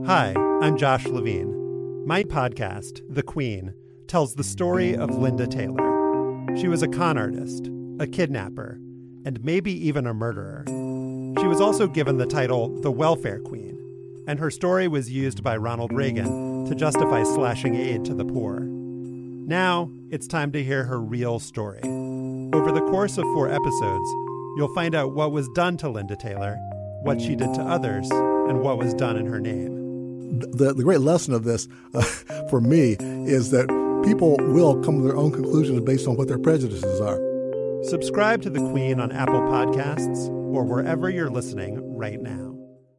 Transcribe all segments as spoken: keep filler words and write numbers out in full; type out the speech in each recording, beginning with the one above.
Hi, I'm Josh Levine. My podcast, The Queen, tells the story of Linda Taylor. She was a con artist, a kidnapper, and maybe even a murderer. She was also given the title the Welfare Queen, and her story was used by Ronald Reagan to justify slashing aid to the poor. Now, it's time to hear her real story. Over the course of four episodes, you'll find out what was done to Linda Taylor, what she did to others, and what was done in her name. The, the great lesson of this, uh, for me, is that people will come to their own conclusions based on what their prejudices are. Subscribe to The Queen on Apple Podcasts or wherever you're listening right now.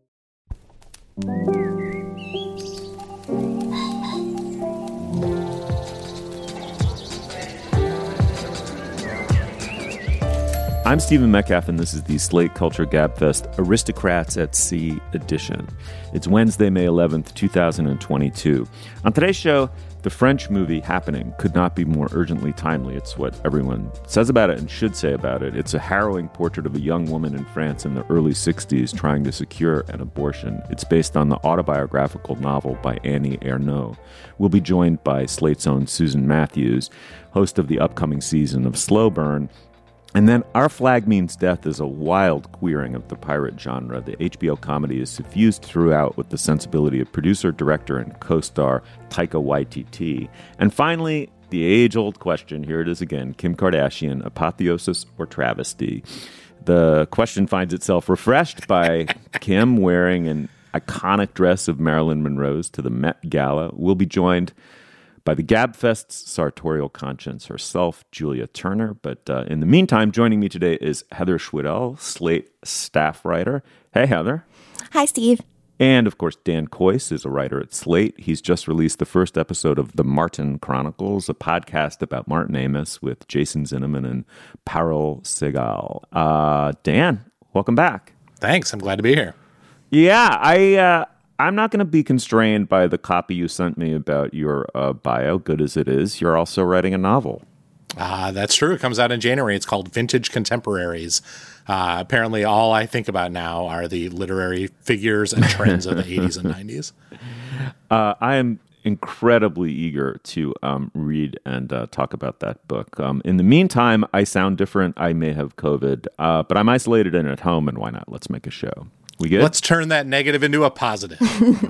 I'm Stephen Metcalf, and this is the Slate Culture Gabfest Aristocrats at Sea edition. It's Wednesday, May eleventh, twenty twenty-two. On today's show, the French movie Happening could not be more urgently timely. It's what everyone says about it and should say about it. It's a harrowing portrait of a young woman in France in the early sixties trying to secure an abortion. It's based on the autobiographical novel by Annie Ernaux. We'll be joined by Slate's own Susan Matthews, host of the upcoming season of Slow Burn. And then Our Flag Means Death is a wild queering of the pirate genre. The H B O comedy is suffused throughout with the sensibility of producer, director, and co-star Taika Waititi. And finally, the age-old question, here it is again, Kim Kardashian, apotheosis or travesty? The question finds itself refreshed by Kim wearing an iconic dress of Marilyn Monroe's to the Met Gala. We'll be joined by the Gabfest's sartorial conscience herself, Julia Turner. But uh, in the meantime, joining me today is Heather Schwedel, Slate staff writer. Hey, Heather. Hi, Steve. And, of course, Dan Kois is a writer at Slate. He's just released the first episode of The Martin Chronicles, a podcast about Martin Amis with Jason Zinnemann and Parul Segal. Uh, Dan, welcome back. Thanks. I'm glad to be here. Yeah, I... Uh, I'm not going to be constrained by the copy you sent me about your uh, bio, good as it is. You're also writing a novel. Uh, that's true. It comes out in January. It's called Vintage Contemporaries. Uh, apparently, all I think about now are the literary figures and trends of the eighties and nineties. Uh, I am incredibly eager to um, read and uh, talk about that book. Um, in the meantime, I sound different. I may have COVID, uh, but I'm isolated and at home, and why not? Let's make a show. We good? Let's turn that negative into a positive.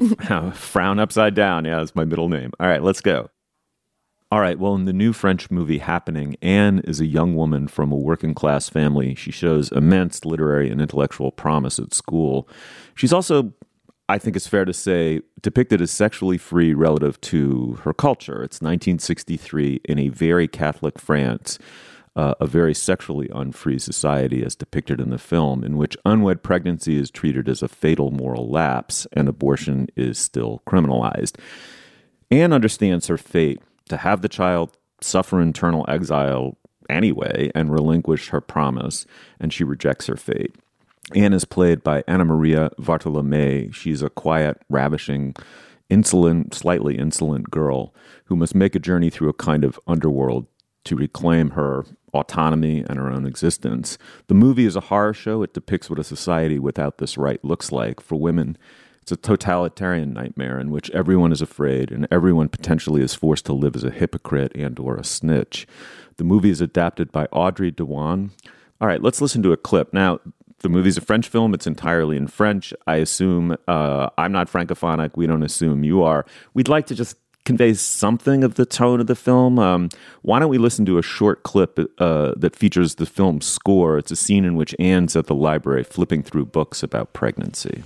Frown upside down. Yeah, that's my middle name. All right, let's go. All right, well, in the new French movie Happening, Anne is a young woman from a working-class family. She shows immense literary and intellectual promise at school. She's also, I think it's fair to say, depicted as sexually free relative to her culture. It's nineteen sixty-three in a very Catholic France. Uh, a very sexually unfree society as depicted in the film, in which unwed pregnancy is treated as a fatal moral lapse and abortion is still criminalized. Anne understands her fate to have the child suffer internal exile anyway and relinquish her promise, and she rejects her fate. Anne is played by Anna Maria Vartolomei. She's a quiet, ravishing, insolent, slightly insolent girl who must make a journey through a kind of underworld to reclaim her autonomy and her own existence. The movie is a horror show. It depicts what a society without this right looks like. For women, it's a totalitarian nightmare in which everyone is afraid and everyone potentially is forced to live as a hypocrite and or a snitch. The movie is adapted by Audrey Dewan. All right, let's listen to a clip. Now, the movie's a French film. It's entirely in French. I assume uh, I'm not Francophonic. We don't assume you are. We'd like to just conveys something of the tone of the film. Um, why don't we listen to a short clip uh, that features the film's score? It's a scene in which Anne's at the library flipping through books about pregnancy.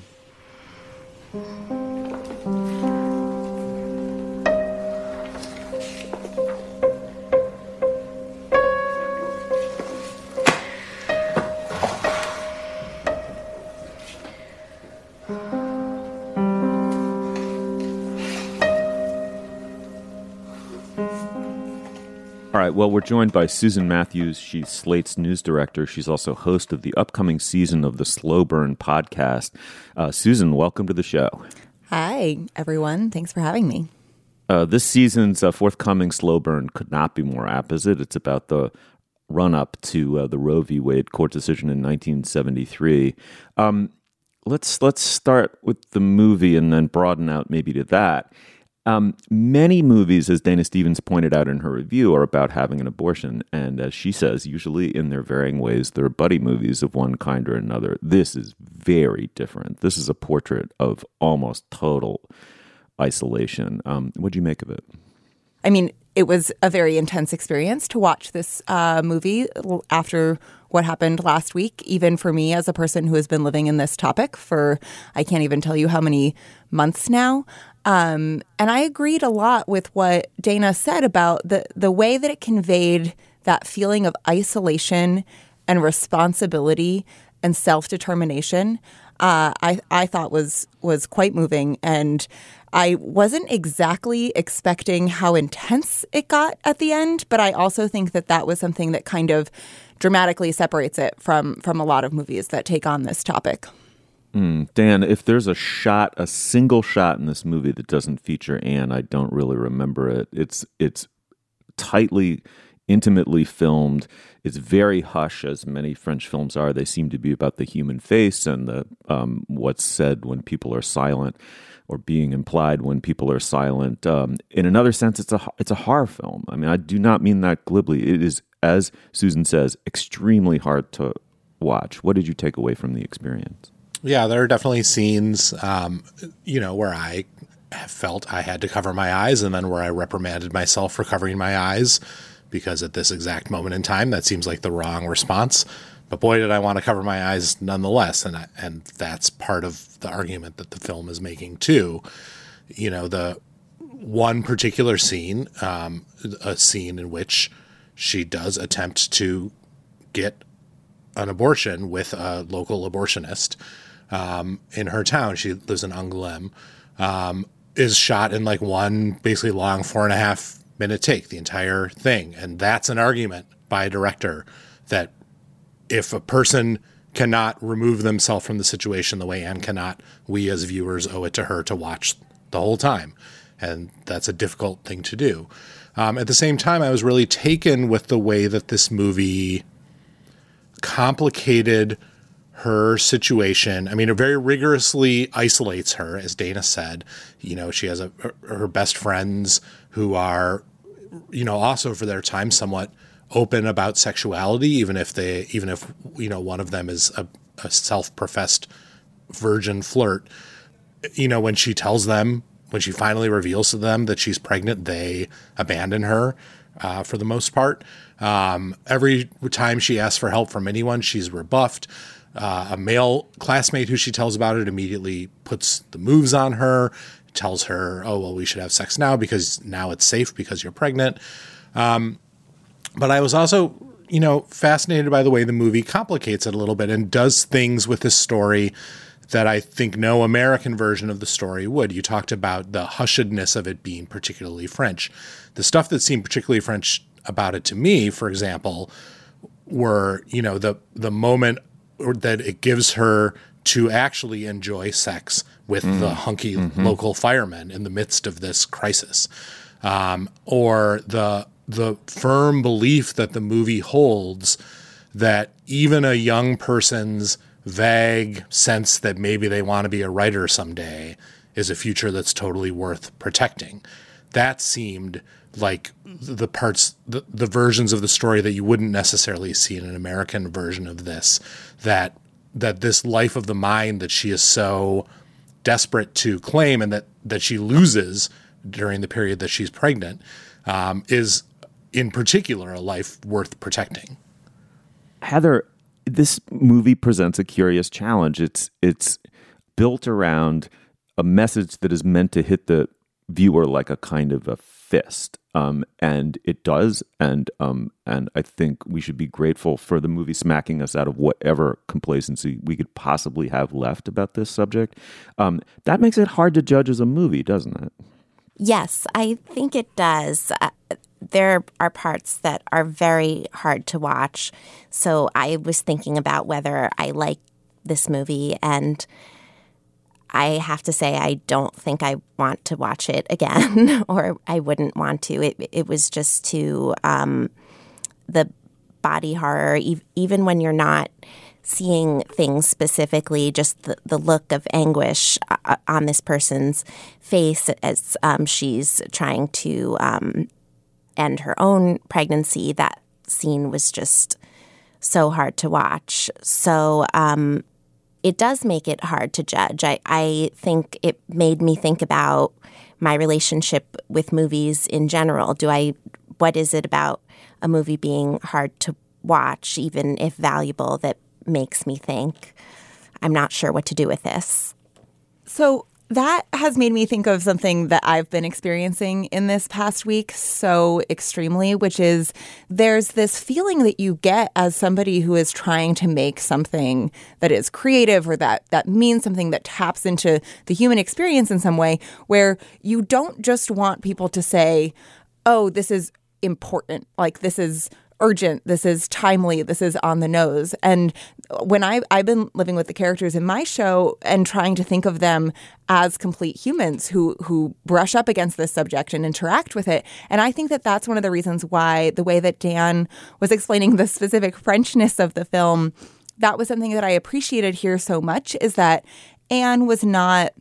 All right, well, we're joined by Susan Matthews. She's Slate's news director. She's also host of the upcoming season of the Slow Burn podcast. Uh, Susan, welcome to the show. Hi, everyone. Thanks for having me. Uh, this season's uh, forthcoming Slow Burn could not be more apt, is it? It's about the run-up to uh, the Roe v. Wade court decision in nineteen seventy-three. Um, let's let's start with the movie and then broaden out maybe to that. Um, many movies, as Dana Stevens pointed out in her review, are about having an abortion. And as she says, usually in their varying ways, they're buddy movies of one kind or another. This is very different. This is a portrait of almost total isolation. Um, what do you make of it? I mean, it was a very intense experience to watch this uh, movie after what happened last week, even for me as a person who has been living in this topic for, I can't even tell you how many months now. Um, and I agreed a lot with what Dana said about the, the way that it conveyed that feeling of isolation and responsibility and self-determination. Uh, I, I thought was was quite moving, and I wasn't exactly expecting how intense it got at the end, but I also think that that was something that kind of dramatically separates it from from a lot of movies that take on this topic. Mm, Dan, if there's a shot, a single shot in this movie that doesn't feature Anne, I don't really remember it. It's it's tightly, intimately filmed. It's very hush, as many French films are. They seem to be about the human face and the um, what's said when people are silent, or being implied when people are silent. Um, in another sense, it's a it's a horror film. I mean, I do not mean that glibly. It is, as Susan says, extremely hard to watch. What did you take away from the experience? Yeah, there are definitely scenes, um, you know, where I felt I had to cover my eyes, and then where I reprimanded myself for covering my eyes, because at this exact moment in time, that seems like the wrong response. But boy, did I want to cover my eyes nonetheless. And I, and that's part of the argument that the film is making too. You know, the one particular scene, um, a scene in which she does attempt to get an abortion with a local abortionist um, in her town. She lives in Angoulême, um, is shot in like one basically long four and a half minute take, the entire thing. And that's an argument by a director that if a person cannot remove themselves from the situation the way Anne cannot, we as viewers owe it to her to watch the whole time. And that's a difficult thing to do. Um, at the same time, I was really taken with the way that this movie complicated her situation. I mean, it very rigorously isolates her, as Dana said. You know, she has a, her, her best friends who are, you know, also for their time somewhat open about sexuality, even if they, even if, you know, one of them is a, a self-professed virgin flirt. You know, when she tells them, when she finally reveals to them that she's pregnant, they abandon her uh, for the most part. Um, every time she asks for help from anyone, she's rebuffed. Uh, a male classmate who she tells about it immediately puts the moves on her, tells her, oh, well, we should have sex now because now it's safe because you're pregnant. Um, but I was also, you know, fascinated by the way the movie complicates it a little bit and does things with this story that I think no American version of the story would. You talked about the hushedness of it being particularly French. The stuff that seemed particularly French about it to me, for example, were, you know, the the moment that it gives her to actually enjoy sex with mm. the hunky mm-hmm. local firemen in the midst of this crisis. Um, or the the firm belief that the movie holds that even a young person's vague sense that maybe they want to be a writer someday is a future that's totally worth protecting. That seemed like the parts, the, the versions of the story that you wouldn't necessarily see in an American version of this, that that this life of the mind that she is so desperate to claim and that, that she loses during the period that she's pregnant um, is in particular a life worth protecting. Heather, this movie presents a curious challenge. It's it's built around a message that is meant to hit the viewer like a kind of a fist, um, and it does. And um, and I think we should be grateful for the movie smacking us out of whatever complacency we could possibly have left about this subject. Um, that makes it hard to judge as a movie, doesn't it? Yes, I think it does. Uh, there are parts that are very hard to watch. So I was thinking about whether I like this movie, and I have to say I don't think I want to watch it again, or I wouldn't want to. It it was just too um, the body horror. E- even when you're not seeing things specifically, just the, the look of anguish uh, on this person's face as um, she's trying to um, end her own pregnancy. That scene was just so hard to watch. So um, it does make it hard to judge. I, I think it made me think about my relationship with movies in general. Do I, what is it about a movie being hard to watch, even if valuable, that makes me think, I'm not sure what to do with this? So that has made me think of something that I've been experiencing in this past week so extremely, which is there's this feeling that you get as somebody who is trying to make something that is creative or that that means something that taps into the human experience in some way, where you don't just want people to say, oh, this is important, like this is urgent, this is timely, this is on the nose. And when I, I've been living with the characters in my show and trying to think of them as complete humans who who brush up against this subject and interact with it. And I think that that's one of the reasons why the way that Dan was explaining the specific Frenchness of the film, that was something that I appreciated here so much, is that Anne was not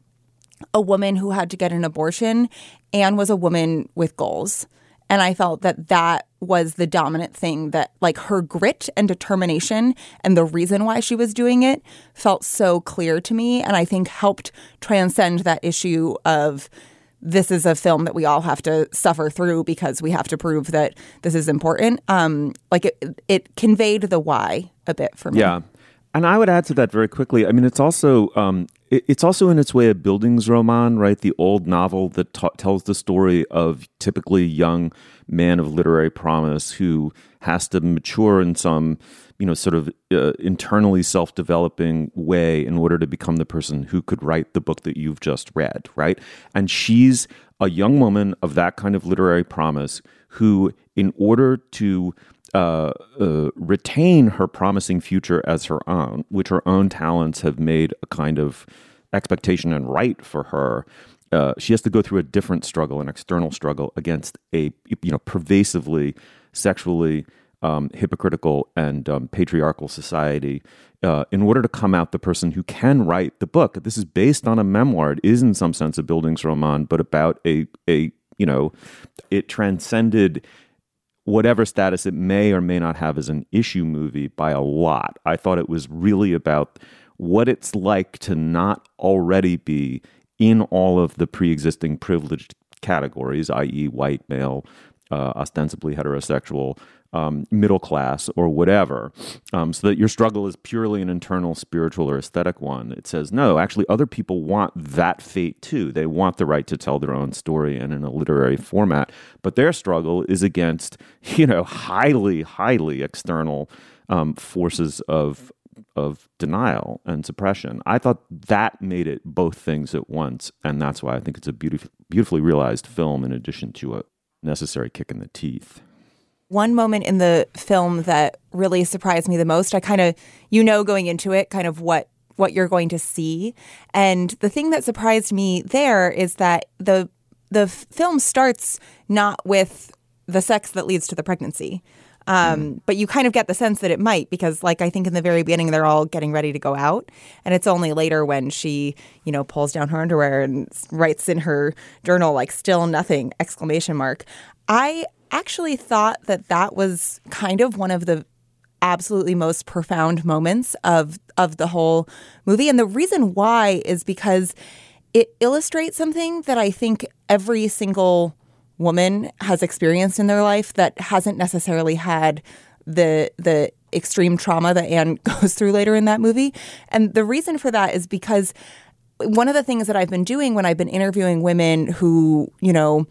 a woman who had to get an abortion. Anne was a woman with goals. And I felt that that was the dominant thing, that like her grit and determination and the reason why she was doing it felt so clear to me, and I think helped transcend that issue of this is a film that we all have to suffer through because we have to prove that this is important. Um, like it, it conveyed the why a bit for me. Yeah. And I would add to that very quickly. I mean, it's also um, it, it's also in its way a Bildungsroman, right? The old novel that ta- tells the story of typically young man of literary promise who has to mature in some, you know, sort of uh, internally self-developing way in order to become the person who could write the book that you've just read, right? And she's a young woman of that kind of literary promise who, in order to Uh, uh, retain her promising future as her own, which her own talents have made a kind of expectation and right for her, uh, she has to go through a different struggle, an external struggle against a you know pervasively sexually um, hypocritical and um, patriarchal society uh, in order to come out the person who can write the book. This is based on a memoir. It is in some sense a Bildungsroman, but about a a you know it transcended whatever status it may or may not have as an issue movie by a lot. I thought it was really about what it's like to not already be in all of the pre-existing privileged categories, that is white, male, uh, ostensibly heterosexual, um, middle class, or whatever, um, so that your struggle is purely an internal spiritual or aesthetic one. It says, no, actually other people want that fate too. They want the right to tell their own story and in a literary format, but their struggle is against, you know, highly, highly external um, forces of of denial and suppression. I thought that made it both things at once, and that's why I think it's a beautiful, beautifully realized film in addition to a necessary kick in the teeth. One moment in the film that really surprised me the most, I kind of, you know, going into it, kind of what what you're going to see. And the thing that surprised me there is that the the film starts not with the sex that leads to the pregnancy. Um, mm. But you kind of get the sense that it might, because like I think in the very beginning, they're all getting ready to go out. And it's only later when she, you know, pulls down her underwear and writes in her journal, like, still nothing, exclamation mark. I actually thought that that was kind of one of the absolutely most profound moments of of the whole movie. And the reason why is because it illustrates something that I think every single woman has experienced in their life that hasn't necessarily had the the extreme trauma that Anne goes through later in that movie. And the reason for that is because one of the things that I've been doing when I've been interviewing women who, you know,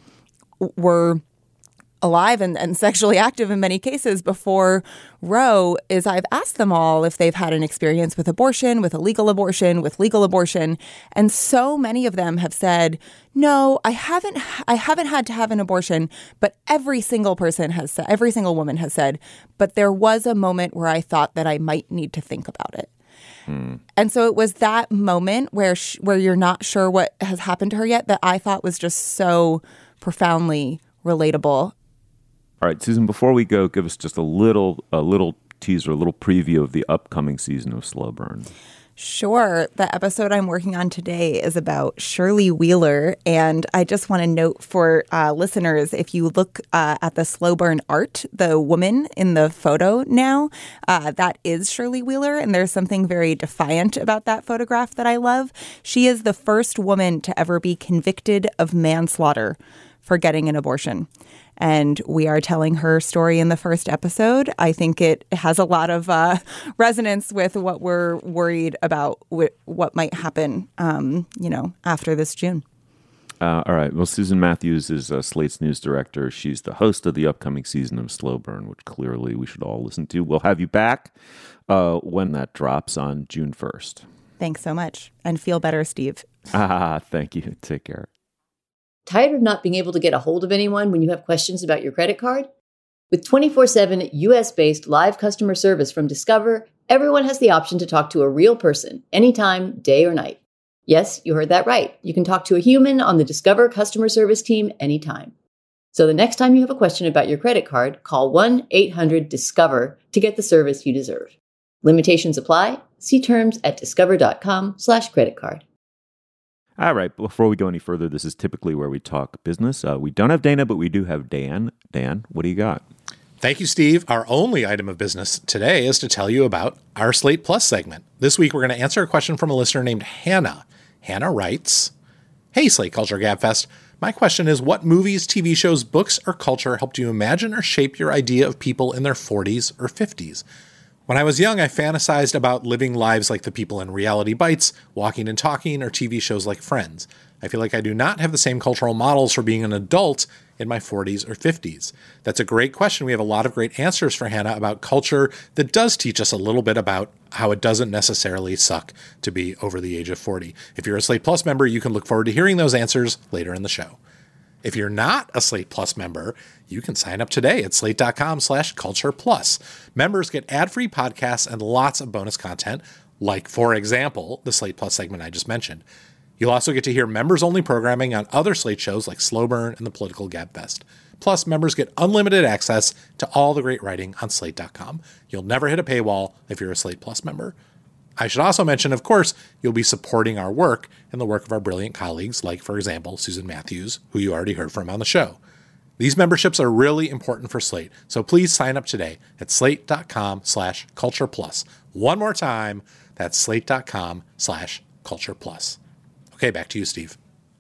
were alive and, and sexually active in many cases before Roe is I've asked them all if they've had an experience with abortion, with illegal abortion, with legal abortion. And so many of them have said, no, I haven't I haven't had to have an abortion, but every single person has said, every single woman has said, but there was a moment where I thought that I might need to think about it. Hmm. And so it was that moment where sh- where you're not sure what has happened to her yet that I thought was just so profoundly relatable. All right, Susan, before we go, give us just a little a little teaser, a little preview of the upcoming season of Slow Burn. Sure. The episode I'm working on today is about Shirley Wheeler. And I just want to note for uh, listeners, if you look uh, at the slow burn art, the woman in the photo now, uh, that is Shirley Wheeler. And there's something very defiant about that photograph that I love. She is the first woman to ever be convicted of manslaughter for getting an abortion. And we are telling her story in the first episode. I think it has a lot of uh, resonance with what we're worried about, with what might happen, um, you know, after this June. Uh, all right. Well, Susan Matthews is uh, Slate's news director. She's the host of the upcoming season of Slow Burn, which clearly we should all listen to. We'll have you back uh, when that drops on June first. Thanks so much. And feel better, Steve. Ah, thank you. Take care. Tired of not being able to get a hold of anyone when you have questions about your credit card? With twenty-four seven U S-based live customer service from Discover, everyone has the option to talk to a real person anytime, day or night. Yes, you heard that right. You can talk to a human on the Discover customer service team anytime. So the next time you have a question about your credit card, call one eight hundred discover to get the service you deserve. Limitations apply. See terms at discover.com slash credit card. All right. Before we go any further, this is typically where we talk business. Uh, we don't have Dana, but we do have Dan. Dan, what do you got? Thank you, Steve. Our only item of business today is to tell you about our Slate Plus segment. This week, we're going to answer a question from a listener named Hannah. Hannah writes, Hey, Slate Culture Gabfest. My question is, what movies, T V shows, books, or culture helped you imagine or shape your idea of people in their forties or fifties? When I was young, I fantasized about living lives like the people in Reality Bites, Walking and Talking, or T V shows like Friends. I feel like I do not have the same cultural models for being an adult in my forties or fifties. That's a great question. We have a lot of great answers for Hannah about culture that does teach us a little bit about how it doesn't necessarily suck to be over the age of forty. If you're a Slate Plus member, you can look forward to hearing those answers later in the show. If you're not a Slate Plus member, you can sign up today at slate.com slash culture plus. Members get ad-free podcasts and lots of bonus content, like, for example, the Slate Plus segment I just mentioned. You'll also get to hear members-only programming on other Slate shows like Slow Burn and the Political Gabfest. Plus, members get unlimited access to all the great writing on slate dot com. You'll never hit a paywall if you're a Slate Plus member. I should also mention, of course, you'll be supporting our work and the work of our brilliant colleagues, like, for example, Susan Matthews, who you already heard from on the show. These memberships are really important for Slate, so please sign up today at slate.com slash culture plus. One more time, that's slate.com slash culture plus. Okay, back to you, Steve.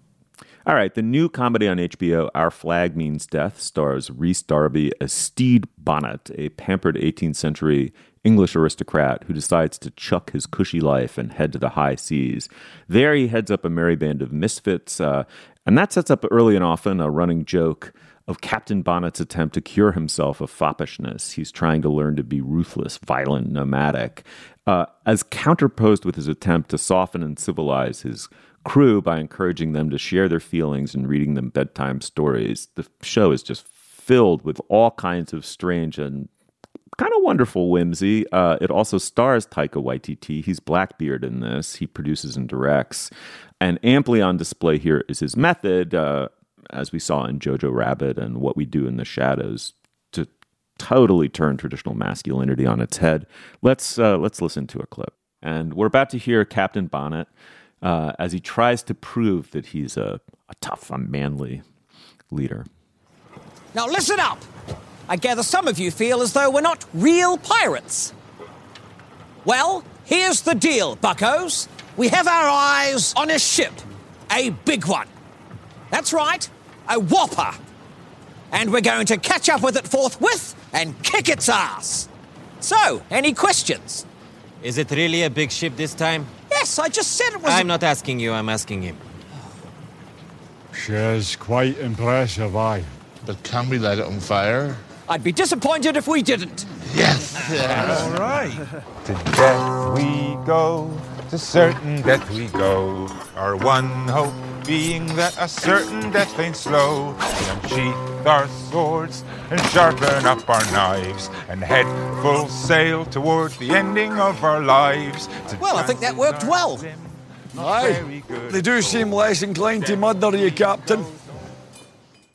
All right, the new comedy on H B O, Our Flag Means Death, stars Rhys Darby as Stede Bonnet, a pampered eighteenth century English aristocrat who decides to chuck his cushy life and head to the high seas. There he heads up a merry band of misfits, uh, and that sets up early and often a running joke of Captain Bonnet's attempt to cure himself of foppishness. He's trying to learn to be ruthless, violent, nomadic, uh, as counterposed with his attempt to soften and civilize his crew by encouraging them to share their feelings and reading them bedtime stories. The show is just filled with all kinds of strange and kind of wonderful whimsy. Uh, it also stars Taika Waititi. He's Blackbeard in this. He produces and directs. And amply on display here is his method, uh, as we saw in Jojo Rabbit and What We Do in the Shadows, to totally turn traditional masculinity on its head. Let's uh, let's listen to a clip. And we're about to hear Captain Bonnet uh, as he tries to prove that he's a, a tough, a manly leader. Now listen up! I gather some of you feel as though we're not real pirates. Well, here's the deal, buccos. We have our eyes on a ship. A big one. That's right, a whopper. And we're going to catch up with it forthwith and kick its ass. So, any questions? Is it really a big ship this time? Yes, I just said it was... I'm not asking you, I'm asking him. She's quite impressive, aye. But can we light it on fire? I'd be disappointed if we didn't. Yes! yes. All right. To death we go, to certain death we go. Our one hope being that a certain death ain't slow. We unsheath our swords and sharpen up our knives and head full sail toward the ending of our lives. Well, I think that worked well. Aye, they do seem less inclined to murder you, Captain.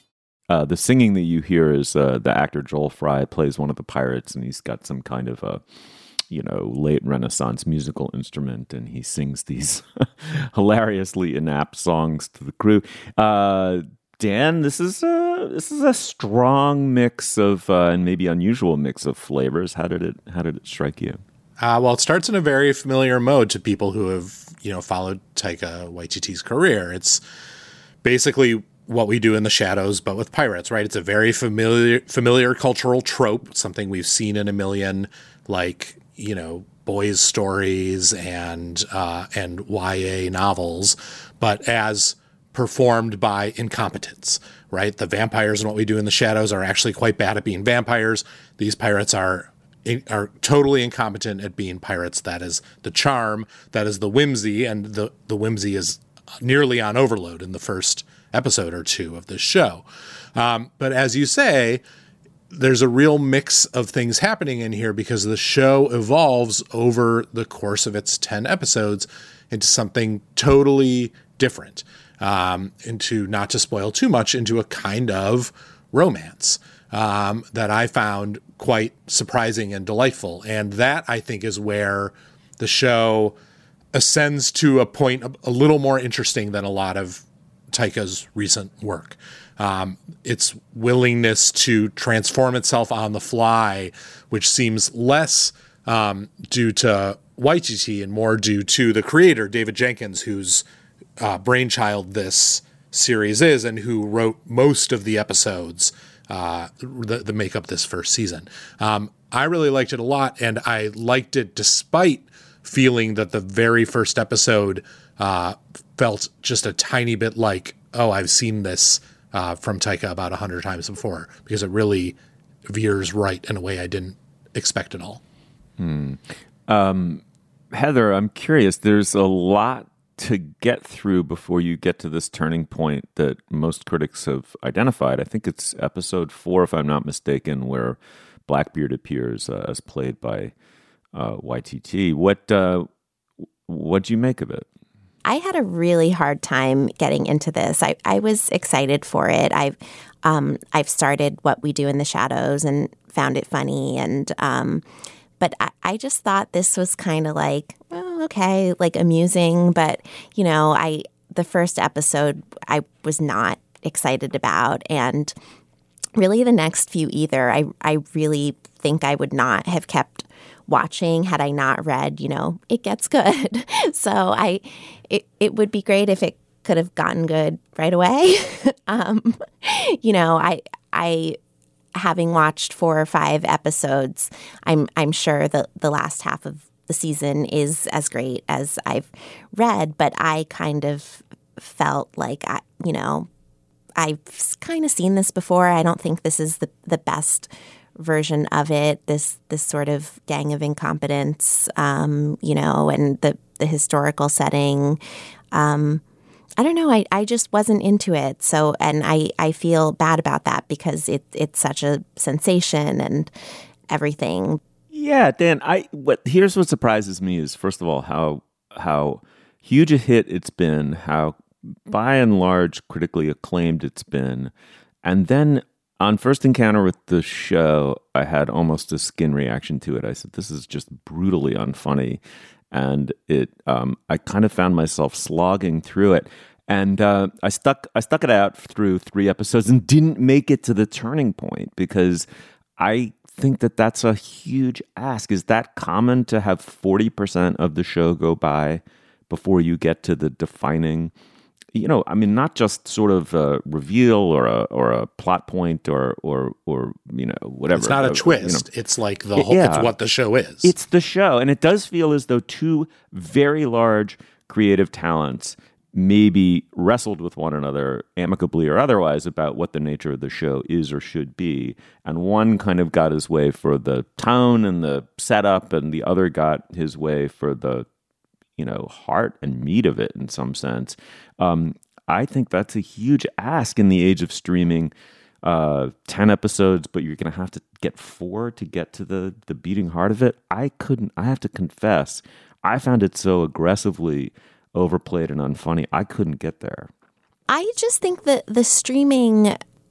Uh, the singing that you hear is uh, the actor Joel Fry plays one of the pirates, and he's got some kind of a, you know, late Renaissance musical instrument, and he sings these hilariously inept songs to the crew. Uh, Dan, this is a this is a strong mix of uh, and maybe unusual mix of flavors. How did it How did it strike you? Uh, well, it starts in a very familiar mode to people who have, you know, followed Taika Waititi's career. It's basically what we do in the shadows, but with pirates, right? It's a very familiar, familiar cultural trope, something we've seen in a million, like, you know, boys' stories and uh, and Y A novels, but as performed by incompetents, right? The vampires and what we do in the shadows are actually quite bad at being vampires. These pirates are are totally incompetent at being pirates. That is the charm. That is the whimsy, and the the whimsy is nearly on overload in the first episode or two of this show. Um, but as you say, there's a real mix of things happening in here because the show evolves over the course of its ten episodes into something totally different, um, into, not to spoil too much, into a kind of romance um, that I found quite surprising and delightful. And that, I think, is where the show ascends to a point a, a little more interesting than a lot of Taika's recent work. Um, its willingness to transform itself on the fly, which seems less um, due to Waititi and more due to the creator, David Jenkins, whose uh, brainchild this series is and who wrote most of the episodes uh, that, that make up this first season. Um, I really liked it a lot, and I liked it despite feeling that the very first episode uh, felt just a tiny bit like, oh, I've seen this uh, from Taika about a hundred times before, because it really veers right in a way I didn't expect at all. Hmm. Um, Heather, I'm curious, there's a lot to get through before you get to this turning point that most critics have identified. I think it's episode four, if I'm not mistaken, where Blackbeard appears uh, as played by uh, Y T T. What, uh, what'd you make of it? I had a really hard time getting into this. I, I was excited for it. I've um, I've started What We Do in the Shadows and found it funny. And um, but I, I just thought this was kind of like, oh, okay, like amusing. But, you know, I the first episode I was not excited about. And really the next few either. I, I really think I would not have kept watching had I not read, you know, it gets good. So I, it, it would be great if it could have gotten good right away. um, you know, I, I, having watched four or five episodes, I'm, I'm sure that the last half of the season is as great as I've read, but I kind of felt like, I, you know, I've kind of seen this before. I don't think this is the, the best version of it, this this sort of gang of incompetence, um, you know, and the, the historical setting. Um, I don't know. I, I just wasn't into it. So, and I, I feel bad about that because it it's such a sensation and everything. Yeah, Dan, I what here's what surprises me is, first of all, how how huge a hit it's been, how by and large critically acclaimed it's been. And then on first encounter with the show, I had almost a skin reaction to it. I said, this is just brutally unfunny. And it, um, I kind of found myself slogging through it. And uh, I stuck I stuck it out through three episodes and didn't make it to the turning point because I think that that's a huge ask. Is that common to have forty percent of the show go by before you get to the defining, you know, I mean, not just sort of a reveal or a or a plot point or or or you know whatever. It's not a uh, twist. You know. It's like the whole. Yeah. It's what the show is. It's the show, and it does feel as though two very large creative talents maybe wrestled with one another, amicably or otherwise, about what the nature of the show is or should be. And one kind of got his way for the tone and the setup, and the other got his way for the, you know, heart and meat of it in some sense. Um, I think that's a huge ask in the age of streaming. Uh, ten episodes, but you're going to have to get four to get to the, the beating heart of it. I couldn't, I have to confess, I found it so aggressively overplayed and unfunny. I couldn't get there. I just think that the streaming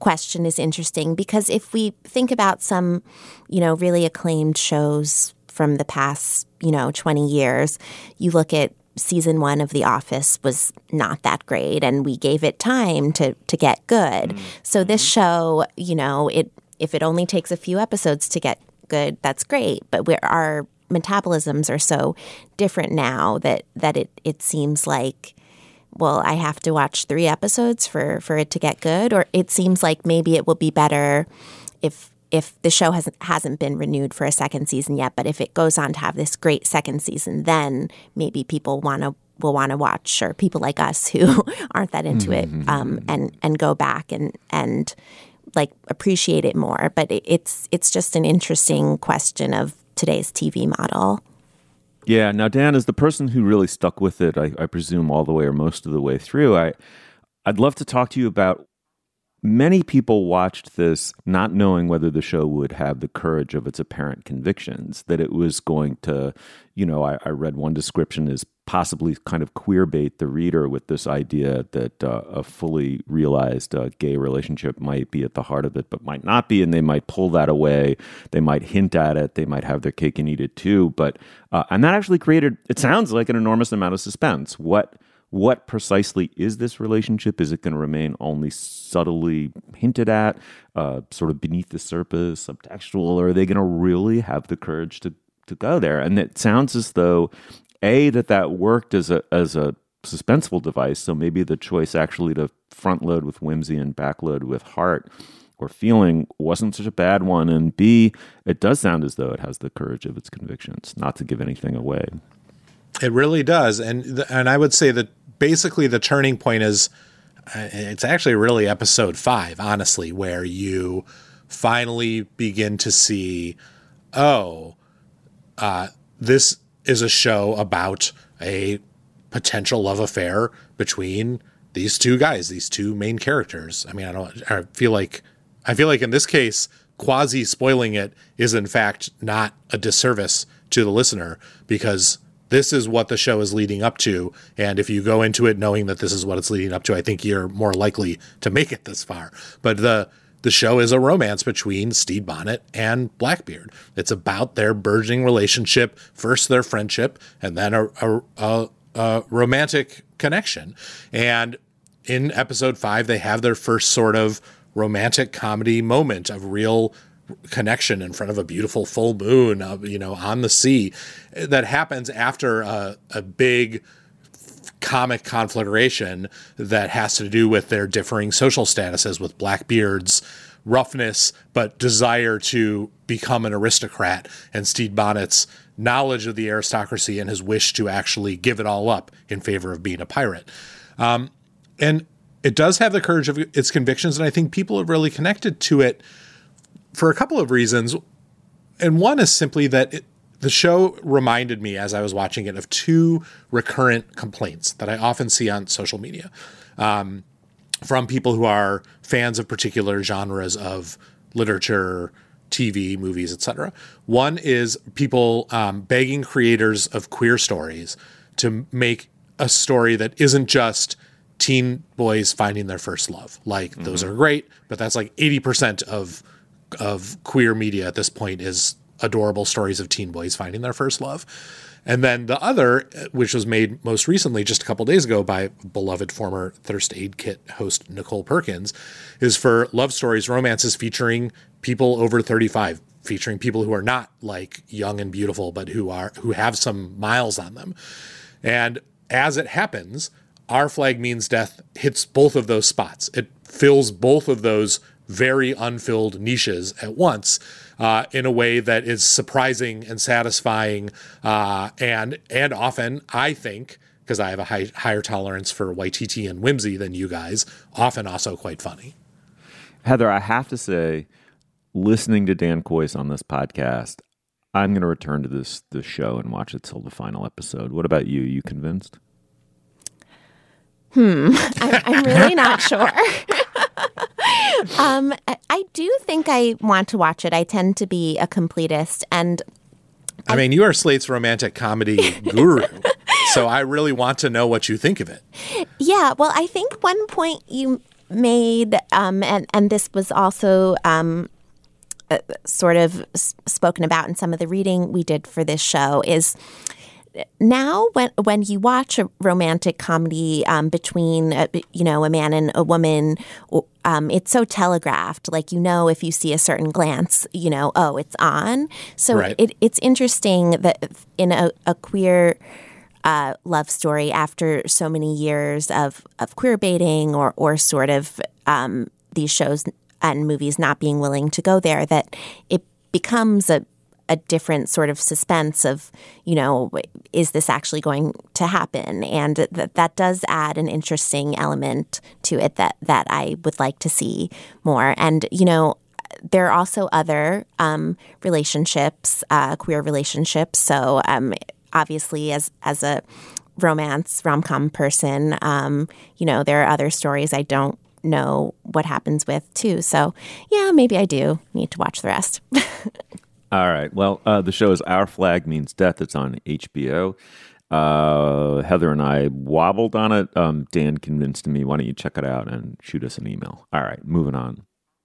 question is interesting because if we think about some, you know, really acclaimed shows from the past, you know, twenty years, you look at season one of The Office was not that great, and we gave it time to to get good. Mm-hmm. So this show, you know, it if it only takes a few episodes to get good, that's great. But we're, our metabolisms are so different now that that it it seems like, well, I have to watch three episodes for, for it to get good, or it seems like maybe it will be better if if the show hasn't hasn't been renewed for a second season yet. But if it goes on to have this great second season, then maybe people want to will want to watch, or people like us who aren't that into mm-hmm. it, um, and and go back and and like appreciate it more. But it, it's it's just an interesting question of today's T V model. Yeah. Now, Dan, as the person who really stuck with it, I, I presume all the way or most of the way through, I, I'd love to talk to you about many people watched this not knowing whether the show would have the courage of its apparent convictions, that it was going to, you know, I, I read one description as possibly kind of queer bait the reader with this idea that uh, a fully realized uh, gay relationship might be at the heart of it, but might not be, and they might pull that away. They might hint at it. They might have their cake and eat it too. But uh, and that actually created, it sounds like, an enormous amount of suspense. What What precisely is this relationship? Is it going to remain only subtly hinted at, uh, sort of beneath the surface, subtextual, or are they going to really have the courage to to go there? And it sounds as though, A, that that worked as a as a suspenseful device, so maybe the choice actually to front load with whimsy and back load with heart or feeling wasn't such a bad one, and B, it does sound as though it has the courage of its convictions, not to give anything away. It really does, and and I would say that basically the turning point is, uh, it's actually really episode five, honestly, where you finally begin to see, oh, uh, this is a show about a potential love affair between these two guys, these two main characters. I mean, I don't, I feel like, I feel like in this case, quasi spoiling it is in fact not a disservice to the listener, because this is what the show is leading up to. And if you go into it knowing that this is what it's leading up to, I think you're more likely to make it this far. But the the show is a romance between Stede Bonnet and Blackbeard. It's about their burgeoning relationship, first their friendship, and then a, a, a, a romantic connection. And in episode five, they have their first sort of romantic comedy moment of real connection in front of a beautiful full moon, uh, you know, on the sea, that happens after a, a big comic conflagration that has to do with their differing social statuses, with Blackbeard's roughness but desire to become an aristocrat, and Stede Bonnet's knowledge of the aristocracy and his wish to actually give it all up in favor of being a pirate. Um, and it does have the courage of its convictions, and I think people have really connected to it for a couple of reasons. And one is simply that it, the show reminded me, as I was watching it, of two recurrent complaints that I often see on social media um, from people who are fans of particular genres of literature, T V, movies, et cetera. One is people um, begging creators of queer stories to make a story that isn't just teen boys finding their first love. Like, mm-hmm. those are great, but that's like eighty percent of of queer media at this point is adorable stories of teen boys finding their first love. And then the other, which was made most recently just a couple days ago by beloved former Thirst Aid Kit host Nicole Perkins, is for love stories, romances featuring people over thirty-five, featuring people who are not like young and beautiful, but who are who have some miles on them. And as it happens, Our Flag Means Death hits both of those spots. It fills both of those very unfilled niches at once, uh, in a way that is surprising and satisfying, uh, and and often, I think, because I have a high, higher tolerance for Waititi and whimsy than you guys, often also quite funny. Heather, I have to say, listening to Dan Kois on this podcast, I'm going to return to this this show and watch it till the final episode. What about you? You convinced? Hmm, I'm, I'm really not sure. um, I do think I want to watch it. I tend to be a completist, and I, I mean, you are Slate's romantic comedy guru, so I really want to know what you think of it. Yeah, well, I think one point you made, um, and, and this was also um, uh, sort of s- spoken about in some of the reading we did for this show, is now when when you watch a romantic comedy um, between, a, you know, a man and a woman, um, it's so telegraphed. Like, you know, if you see a certain glance, you know, oh, it's on. So right. it, it's interesting that in a, a queer uh, love story, after so many years of, of queer baiting or, or sort of um, these shows and movies not being willing to go there, that it becomes a a different sort of suspense of, you know, is this actually going to happen? And that that does add an interesting element to it that, that I would like to see more. And, you know, there are also other um, relationships, uh, queer relationships. So um, obviously as, as a romance rom-com person, um, you know, there are other stories I don't know what happens with too. So yeah, maybe I do need to watch the rest. All right. Well, uh, the show is Our Flag Means Death. It's on H B O. Uh, Heather and I wobbled on it. Um, Dan convinced me. Why don't you check it out and shoot us an email? All right. Moving on.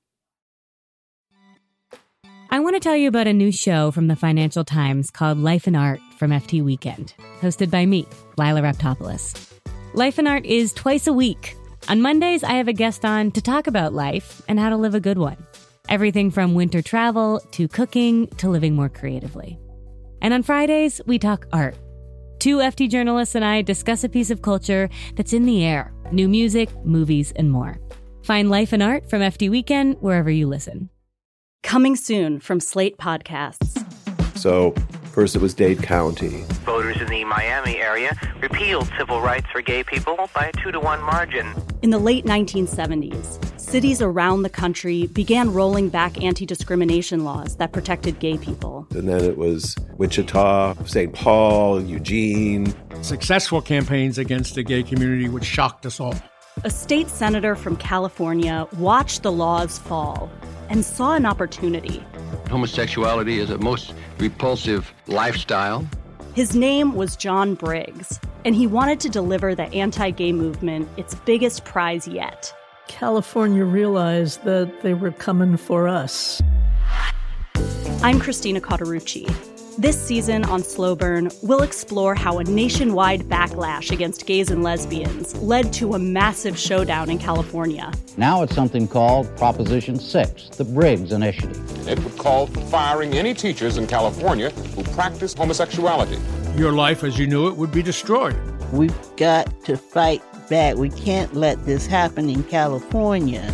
I want to tell you about a new show from the Financial Times called Life and Art from F T Weekend, hosted by me, Lila Raptopoulos. Life and Art is twice a week. On Mondays, I have a guest on to talk about life and how to live a good one. Everything from winter travel to cooking to living more creatively. And on Fridays, we talk art. Two F T journalists and I discuss a piece of culture that's in the air, new music, movies, and more. Find Life and Art from F T Weekend wherever you listen. Coming soon from Slate Podcasts. So, first it was Dade County. Voters in the Miami area repealed civil rights for gay people by a two to one margin. In the late nineteen seventies, cities around the country began rolling back anti-discrimination laws that protected gay people. And then it was Wichita, Saint Paul, Eugene. Successful campaigns against the gay community, which shocked us all. A state senator from California watched the laws fall and saw an opportunity. Homosexuality is a most repulsive lifestyle. His name was John Briggs, and he wanted to deliver the anti-gay movement its biggest prize yet. California realized that they were coming for us. I'm Christina Cauterucci. This season on Slow Burn, we'll explore how a nationwide backlash against gays and lesbians led to a massive showdown in California. Now it's something called Proposition six, the Briggs Initiative. It would call for firing any teachers in California who practice homosexuality. Your life as you knew it would be destroyed. We've got to fight back. We can't let this happen in California.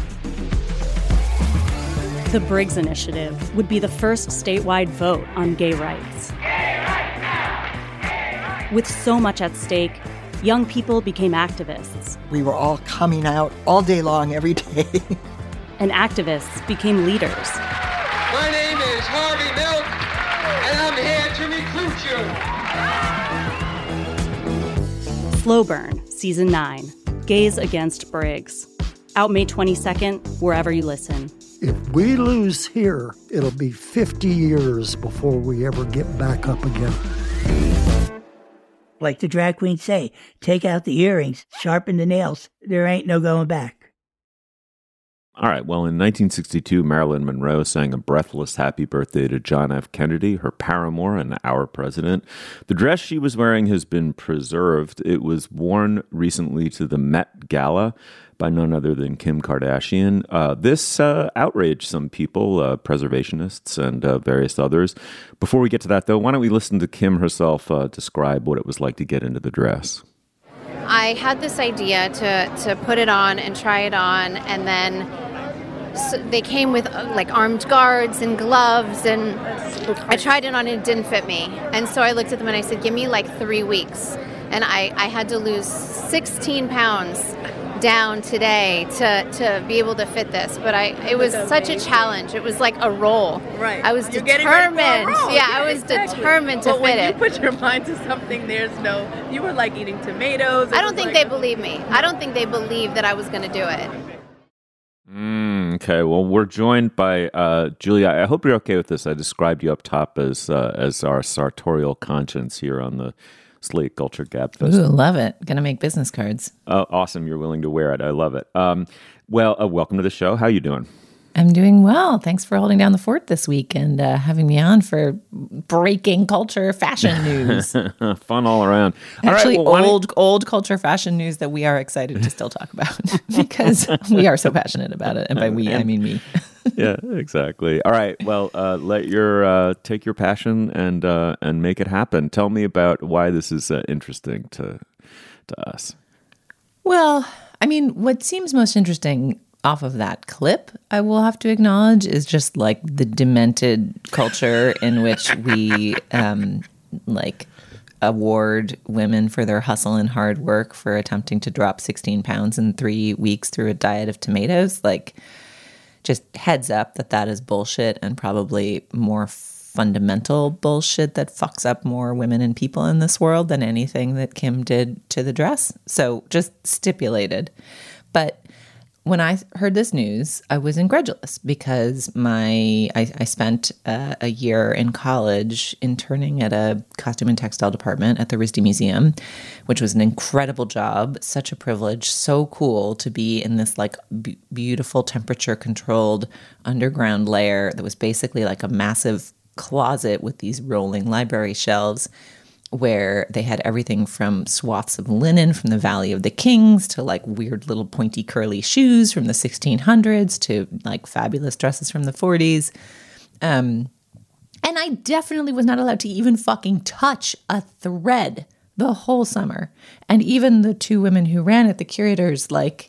The Briggs Initiative would be the first statewide vote on gay rights. Gay rights now! Gay rights! With so much at stake, young people became activists. We were all coming out all day long, every day. And activists became leaders. My name is Harvey Milk, and I'm here to recruit you. Slow Burn, Season nine, Gays Against Briggs. Out May twenty-second, wherever you listen. If we lose here, it'll be fifty years before we ever get back up again. Like the drag queens say, take out the earrings, sharpen the nails. There ain't no going back. All right. Well, in nineteen sixty-two, Marilyn Monroe sang a breathless happy birthday to John F. Kennedy, her paramour and our president. The dress she was wearing has been preserved. It was worn recently to the Met Gala by none other than Kim Kardashian. Uh, this uh, outraged some people, uh, preservationists and uh, various others. Before we get to that, though, why don't we listen to Kim herself uh, describe what it was like to get into the dress? I had this idea to, to put it on and try it on, and then so they came with uh, like armed guards and gloves, and I tried it on and it didn't fit me. And so I looked at them and I said, give me like three weeks. And I, I had to lose sixteen pounds down today to, to be able to fit this, but I it was such a challenge. It was like a roll. Right. I was You're determined. Yeah, yeah, I was exactly. determined to but fit when it. you put your mind to something, there's no. You were like eating tomatoes. I don't think like, they believe me. I don't think they believe that I was going to do it. Mm, okay. Well, we're joined by uh, Julia. I hope you're okay with this. I described you up top as uh, as our sartorial conscience here on the Slate Culture Gabfest. Ooh, love it. Gonna make business cards. Oh, awesome. You're willing to wear it. I love it. Um, Well, uh, welcome to the show. How you doing? I'm doing well. Thanks for holding down the fort this week and uh, having me on for breaking culture fashion news. Fun all around. Actually, all right, well, old, old culture fashion news that we are excited to still talk about because we are so passionate about it. And by we, I mean me. Yeah, exactly. All right. Well, uh, let your uh, take your passion and uh, and make it happen. Tell me about why this is uh, interesting to to us. Well, I mean, what seems most interesting off of that clip, I will have to acknowledge, is just like the demented culture in which we um, like award women for their hustle and hard work for attempting to drop sixteen pounds in three weeks through a diet of tomatoes. Like, just heads up that that is bullshit and probably more fundamental bullshit that fucks up more women and people in this world than anything that Kim did to the dress. So just stipulated. But when I heard this news, I was incredulous because my I, I spent uh, a year in college interning at a costume and textile department at the R I S D Museum, which was an incredible job, such a privilege, so cool to be in this like b- beautiful temperature-controlled underground layer that was basically like a massive closet with these rolling library shelves where they had everything from swaths of linen from the Valley of the Kings to like weird little pointy curly shoes from the sixteen hundreds to like fabulous dresses from the forties. Um, and I definitely was not allowed to even fucking touch a thread the whole summer. And even the two women who ran it, the curators, like,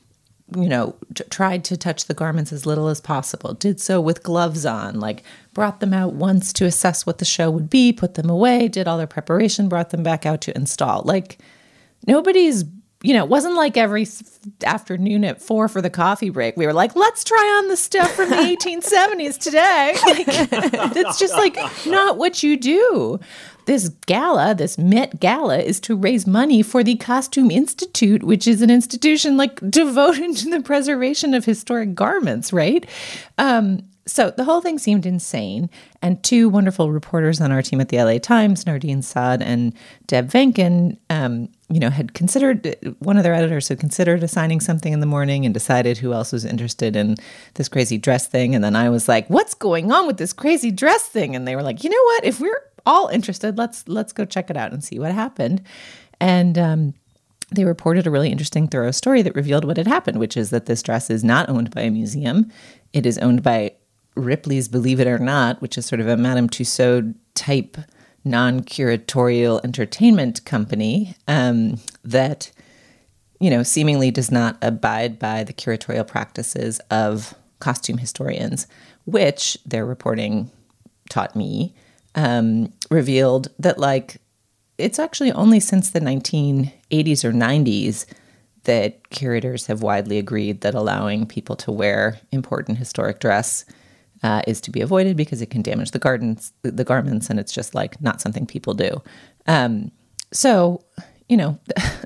you know, t- tried to touch the garments as little as possible, did so with gloves on, like brought them out once to assess what the show would be, put them away, did all their preparation, brought them back out to install. Like nobody's, you know, it wasn't like every afternoon at four for the coffee break, we were like, let's try on the stuff from the eighteen seventies today. Like, that's just like not what you do. This gala, this Met Gala, is to raise money for the Costume Institute, which is an institution like devoted to the preservation of historic garments, right? Um, so the whole thing seemed insane. And two wonderful reporters on our team at the L A Times, Nardine Saad and Deb Venkin, um, you know, had considered, one of their editors had considered assigning something in the morning and decided who else was interested in this crazy dress thing. And then I was like, what's going on with this crazy dress thing? And they were like, you know what, if we're all interested, let's let's go check it out and see what happened. And um, they reported a really interesting, thorough story that revealed what had happened, which is that this dress is not owned by a museum. It is owned by Ripley's Believe It or Not, which is sort of a Madame Tussauds type non-curatorial entertainment company um, that, you know, seemingly does not abide by the curatorial practices of costume historians, which their reporting taught me Um, revealed that, like, it's actually only since the nineteen eighties or nineties that curators have widely agreed that allowing people to wear important historic dress uh, is to be avoided because it can damage the gardens, the garments, and it's just, like, not something people do. Um, so, you know,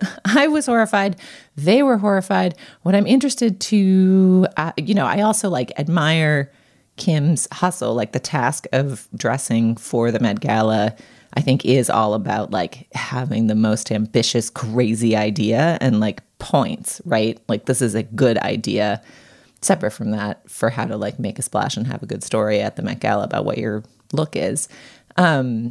I was horrified. They were horrified. What I'm interested to, uh, you know, I also, like, admire Kim's hustle, like the task of dressing for the Met Gala, I think is all about like having the most ambitious, crazy idea and like points, right? Like this is a good idea, separate from that, for how to like make a splash and have a good story at the Met Gala about what your look is. Um,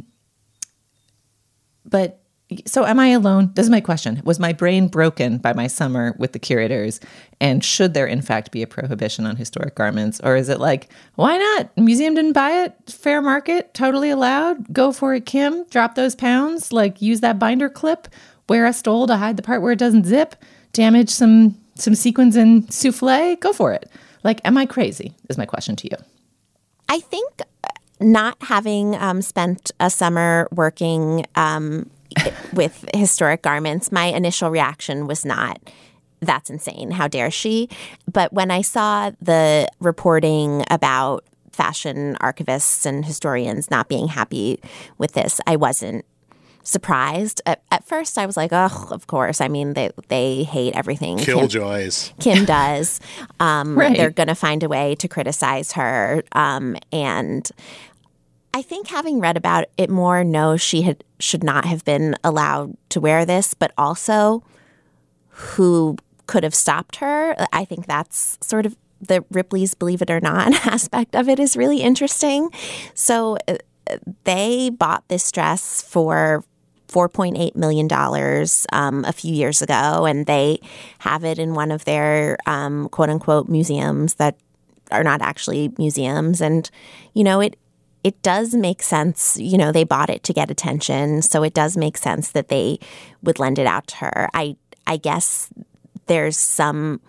but so am I alone? This is my question. Was my brain broken by my summer with the curators? And should there, in fact, be a prohibition on historic garments? Or is it like, why not? The museum didn't buy it. Fair market. Totally allowed. Go for it, Kim. Drop those pounds. Like, use that binder clip. Wear a stole to hide the part where it doesn't zip. Damage some, some sequins and souffle. Go for it. Like, am I crazy? Is my question to you. I think not having um, spent a summer working um with historic garments, my initial reaction was not, that's insane, how dare she? But when I saw the reporting about fashion archivists and historians not being happy with this, I wasn't surprised. At, at first, I was like, oh, of course. I mean, they they hate everything Killjoys. Kim, Kim does. Um, right. They're going to find a way to criticize her. Um, and I think having read about it more, no, she had should not have been allowed to wear this, but also who could have stopped her. I think that's sort of the Ripley's Believe It or Not aspect of it is really interesting. So uh, they bought this dress for four point eight million dollars um, a few years ago, and they have it in one of their um, quote-unquote museums that are not actually museums. And, you know, it it does make sense. You know, they bought it to get attention, so it does make sense that they would lend it out to her. I I guess there's some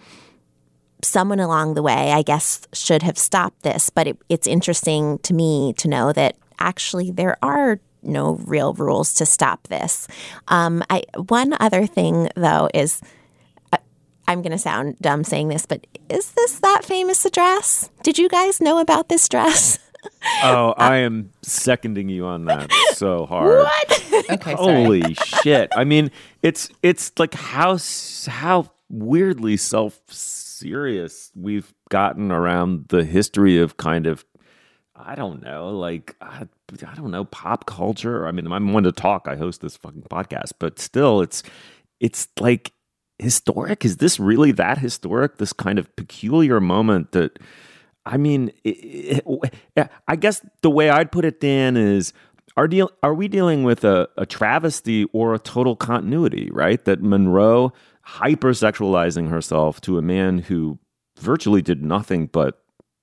someone along the way, I guess, should have stopped this. But it, it's interesting to me to know that actually there are no real rules to stop this. Um, I one other thing, though, is uh, I'm going to sound dumb saying this, but is this that famous a dress? Did you guys know about this dress? Oh, I am seconding you on that so hard. What? Okay, Holy sorry. shit. I mean, it's it's like how s- how weirdly self-serious we've gotten around the history of kind of, I don't know, like, I, I don't know, pop culture. I mean, I'm one to talk. I host this fucking podcast, but still, it's it's like historic. Is this really that historic? This kind of peculiar moment that, I mean, it, it, I guess the way I'd put it, Dan, is are deal are we dealing with a, a travesty or a total continuity, right? That Monroe hypersexualizing herself to a man who virtually did nothing but,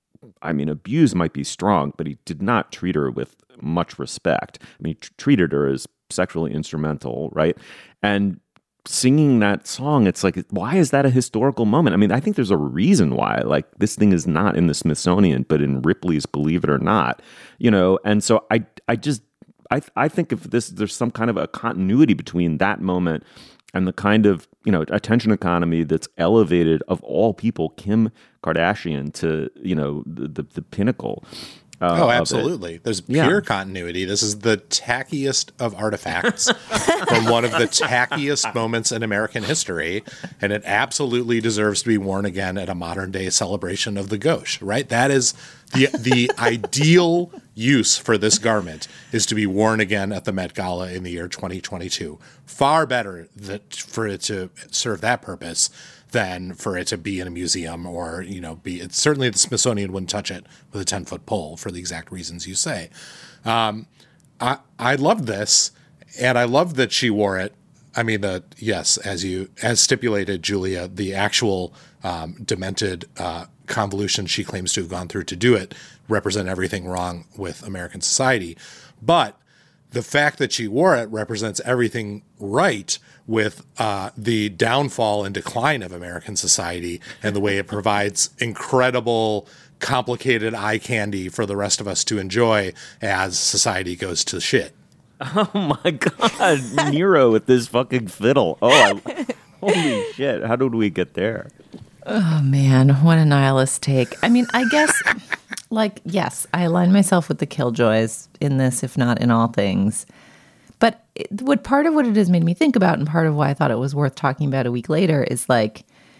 I mean, abuse might be strong, but he did not treat her with much respect. I mean, he t- treated her as sexually instrumental, right? And singing that song, it's like, why is that a historical moment? I mean, I think there's a reason why, like, this thing is not in the Smithsonian, but in Ripley's Believe It or Not, you know? And so I, I just, I, I think if this, there's some kind of a continuity between that moment and the kind of, you know, attention economy that's elevated, of all people, Kim Kardashian to, you know, the the, the pinnacle. Uh, oh, absolutely. There's pure yeah. continuity. This is the tackiest of artifacts from one of the tackiest moments in American history, and it absolutely deserves to be worn again at a modern day celebration of the gauche, right? That is the the ideal use for this garment, is to be worn again at the Met Gala in the year twenty twenty-two. Far better that for it to serve that purpose than for it to be in a museum, or, you know, be, it's certainly the Smithsonian wouldn't touch it with a ten foot pole for the exact reasons you say. Um, I, I loved this, and I loved that she wore it. I mean, the, yes, as you, as stipulated, Julia, the actual, um, demented, uh, convolution she claims to have gone through to do it represent everything wrong with American society. But the fact that she wore it represents everything right with uh, the downfall and decline of American society, and the way it provides incredible, complicated eye candy for the rest of us to enjoy as society goes to shit. Oh my God, Nero with this fucking fiddle. Oh, I, holy shit. How did we get there? Oh man, what a nihilist take. I mean, I guess, like, yes, I align myself with the Killjoys in this, if not in all things. But it, what part of what it has made me think about, and part of why I thought it was worth talking about a week later, is like,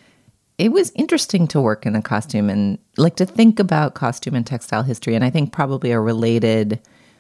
it was interesting to work in a costume and like to think about costume and textile history. And I think probably a related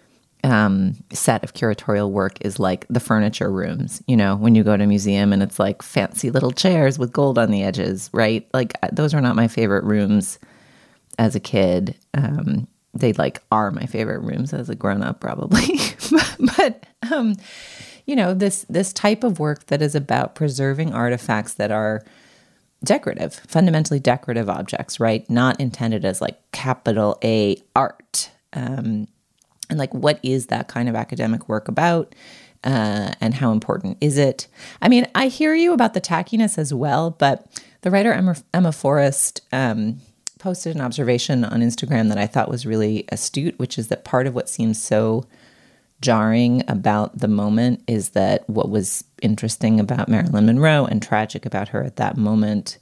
um, set of curatorial work is like the furniture rooms, you know, when you go to a museum and it's like fancy little chairs with gold on the edges, right? Like, those are not my favorite rooms as a kid. Um, they like are my favorite rooms as a grown up, probably. But, um, you know, this, this type of work that is about preserving artifacts that are decorative, fundamentally decorative objects, right? Not intended as like capital A art. Um, and like, what is that kind of academic work about? Uh, and how important is it? I mean, I hear you about the tackiness as well, but the writer Emma, Emma Forrest um, posted an observation on Instagram that I thought was really astute, which is that part of what seems so jarring about the moment is that what was interesting about Marilyn Monroe and tragic about her at that moment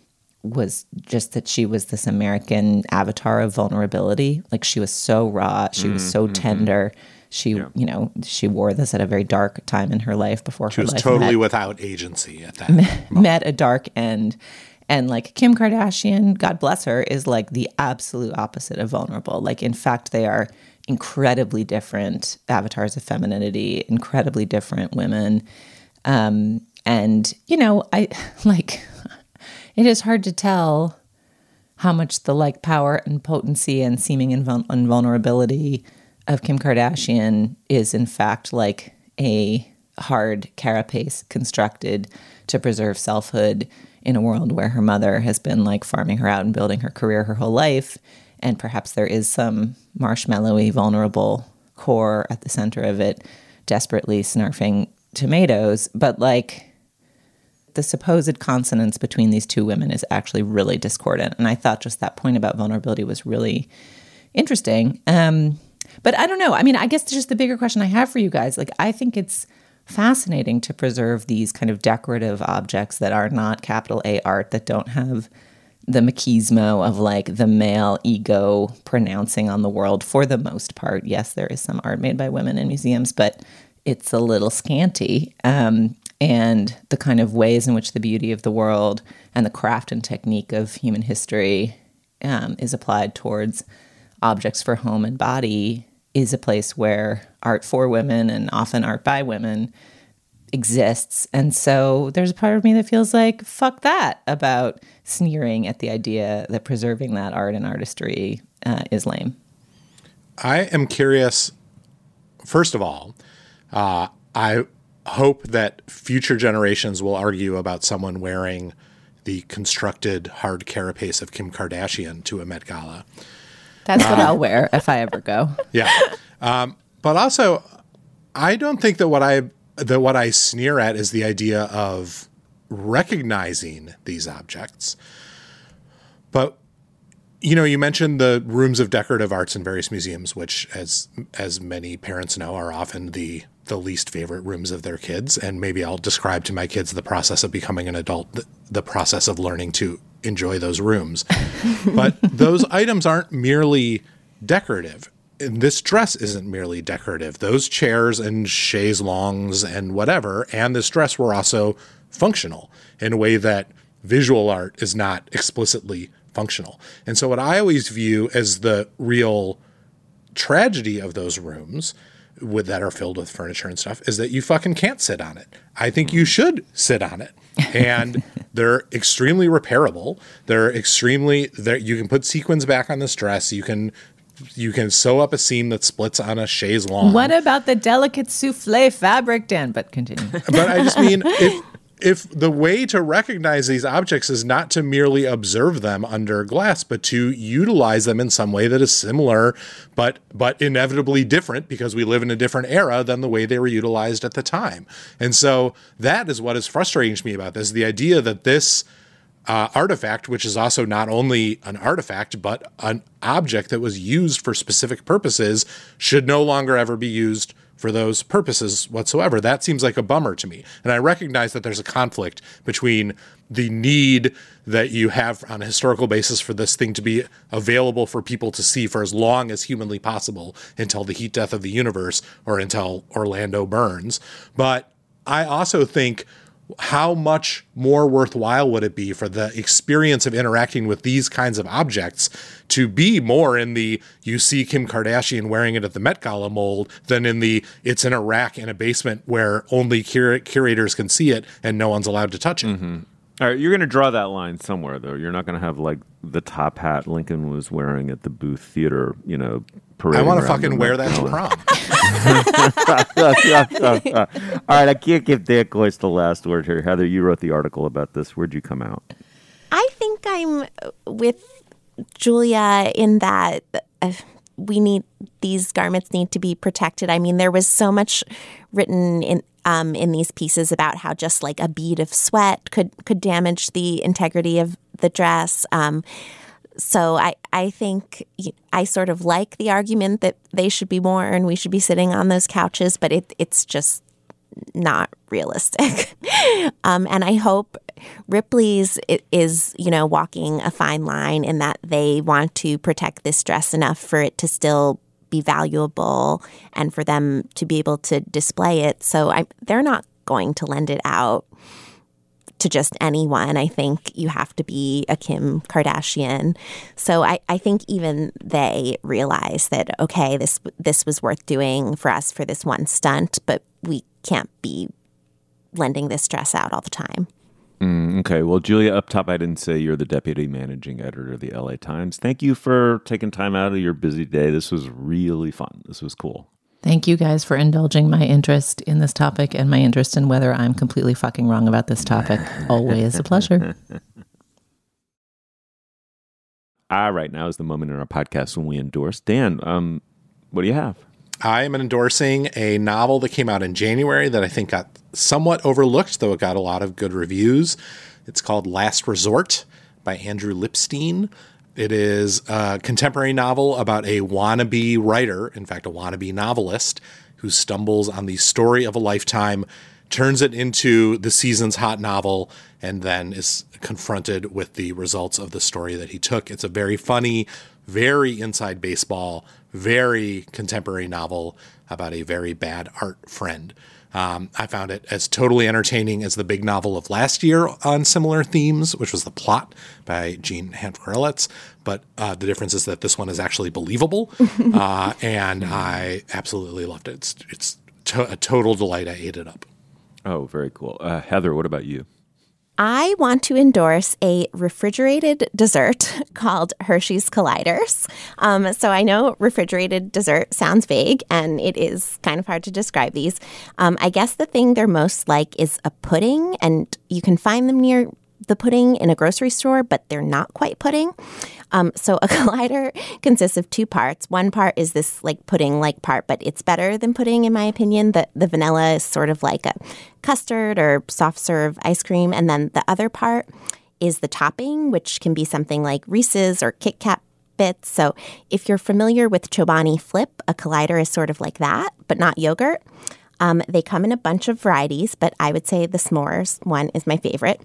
was just that she was this American avatar of vulnerability. Like, she was so raw, she was so Mm-hmm. tender. She, Yeah. you know, she wore this at a very dark time in her life before She her was life totally met, without agency at that met, met a dark end. And like Kim Kardashian, God bless her, is like the absolute opposite of vulnerable. Like, in fact, they are incredibly different avatars of femininity, incredibly different women. Um, and, you know, I like, it is hard to tell how much the like power and potency and seeming invul- invulnerability of Kim Kardashian is in fact like a hard carapace constructed to preserve selfhood in a world where her mother has been like farming her out and building her career her whole life. And perhaps there is some marshmallowy, vulnerable core at the center of it, desperately snarfing tomatoes. But like the supposed consonance between these two women is actually really discordant. And I thought just that point about vulnerability was really interesting. Um, but I don't know. I mean, I guess just the bigger question I have for you guys, like, I think it's fascinating to preserve these kind of decorative objects that are not capital A art, that don't have the machismo of like the male ego pronouncing on the world for the most part. Yes, there is some art made by women in museums, but it's a little scanty. Um, and the kind of ways in which the beauty of the world and the craft and technique of human history um, is applied towards objects for home and body is a place where art for women and often art by women exists. And so there's a part of me that feels like, fuck that, about sneering at the idea that preserving that art and artistry uh, is lame. I am curious, first of all, uh, I hope that future generations will argue about someone wearing the constructed hard carapace of Kim Kardashian to a Met Gala. That's what uh, I'll wear if I ever go. Yeah. Um, but also, I don't think that what I that what I sneer at is the idea of recognizing these objects. But, you know, you mentioned the rooms of decorative arts in various museums, which, as as many parents know, are often the the least favorite rooms of their kids. And maybe I'll describe to my kids the process of becoming an adult, the, the process of learning to enjoy those rooms. But those items aren't merely decorative. And this dress isn't merely decorative. Those chairs and chaise longues and whatever, and this dress were also functional in a way that visual art is not explicitly functional. And so what I always view as the real tragedy of those rooms with that are filled with furniture and stuff is that you fucking can't sit on it. I think you should sit on it. And they're extremely repairable. They're extremely, they're, you can put sequins back on this dress. You can you can sew up a seam that splits on a chaise longue. What about the delicate souffle fabric, Dan? But continue. But I just mean, if if the way to recognize these objects is not to merely observe them under glass, but to utilize them in some way that is similar, but but inevitably different because we live in a different era than the way they were utilized at the time. And so that is what is frustrating to me about this, the idea that this uh, artifact, which is also not only an artifact, but an object that was used for specific purposes, should no longer ever be used for those purposes whatsoever. That seems like a bummer to me. And I recognize that there's a conflict between the need that you have on a historical basis for this thing to be available for people to see for as long as humanly possible until the heat death of the universe or until Orlando burns. But I also think, how much more worthwhile would it be for the experience of interacting with these kinds of objects to be more in the you see Kim Kardashian wearing it at the Met Gala mold than in the it's in a rack in a basement where only cur- curators can see it and no one's allowed to touch it. Mm-hmm. All right, you're going to draw that line somewhere, though. You're not going to have like the top hat Lincoln was wearing at the Booth Theater, you know, parade. I want to fucking wear that to prom. All right, I can't give Dan Coyce the last word here. Heather, you wrote the article about this. Where'd you come out? I think I'm with Julia in that uh, we need, these garments need to be protected. I mean, there was so much written in um, in these pieces about how just like a bead of sweat could could damage the integrity of the dress. Um, so I, I think I sort of like the argument that they should be worn, we should be sitting on those couches, but it it's just not realistic. um, and I hope Ripley's is, you know, walking a fine line in that they want to protect this dress enough for it to still be valuable and for them to be able to display it. So I, they're not going to lend it out to just anyone. I think you have to be a Kim Kardashian. So I, I think even they realize that, okay, this this was worth doing for us for this one stunt, but we can't be lending this dress out all the time. Mm, okay. Well, Julia, up top, I didn't say you're the deputy managing editor of the L A Times. Thank you for taking time out of your busy day. This was really fun. This was cool. Thank you guys for indulging my interest in this topic and my interest in whether I'm completely fucking wrong about this topic. Always a pleasure. All right. Now is the moment in our podcast when we endorse. Dan, um, what do you have? I am endorsing a novel that came out in January that I think got somewhat overlooked, though it got a lot of good reviews. It's called Last Resort by Andrew Lipstein. It is a contemporary novel about a wannabe writer, in fact, a wannabe novelist, who stumbles on the story of a lifetime, turns it into the season's hot novel, and then is confronted with the results of the story that he took. It's a very funny, very inside baseball, very contemporary novel about a very bad art friend. Um, I found it as totally entertaining as the big novel of last year on similar themes, which was The Plot by Jean Hanford-Ehrletz. But uh, the difference is that this one is actually believable, uh, and I absolutely loved it. It's, it's to- a total delight. I ate it up. Oh, very cool. Uh, Heather, what about you? I want to endorse a refrigerated dessert called Hershey's Colliders. Um, so I know refrigerated dessert sounds vague, and it is kind of hard to describe these. Um, I guess the thing they're most like is a pudding, and you can find them near the pudding in a grocery store, but they're not quite pudding. Um, so a collider consists of two parts. One part is this like pudding-like part, but it's better than pudding in my opinion. The, the vanilla is sort of like a custard or soft serve ice cream. And then the other part is the topping, which can be something like Reese's or Kit Kat bits. So if you're familiar with Chobani Flip, a collider is sort of like that, but not yogurt. Um, they come in a bunch of varieties, but I would say the s'mores one is my favorite.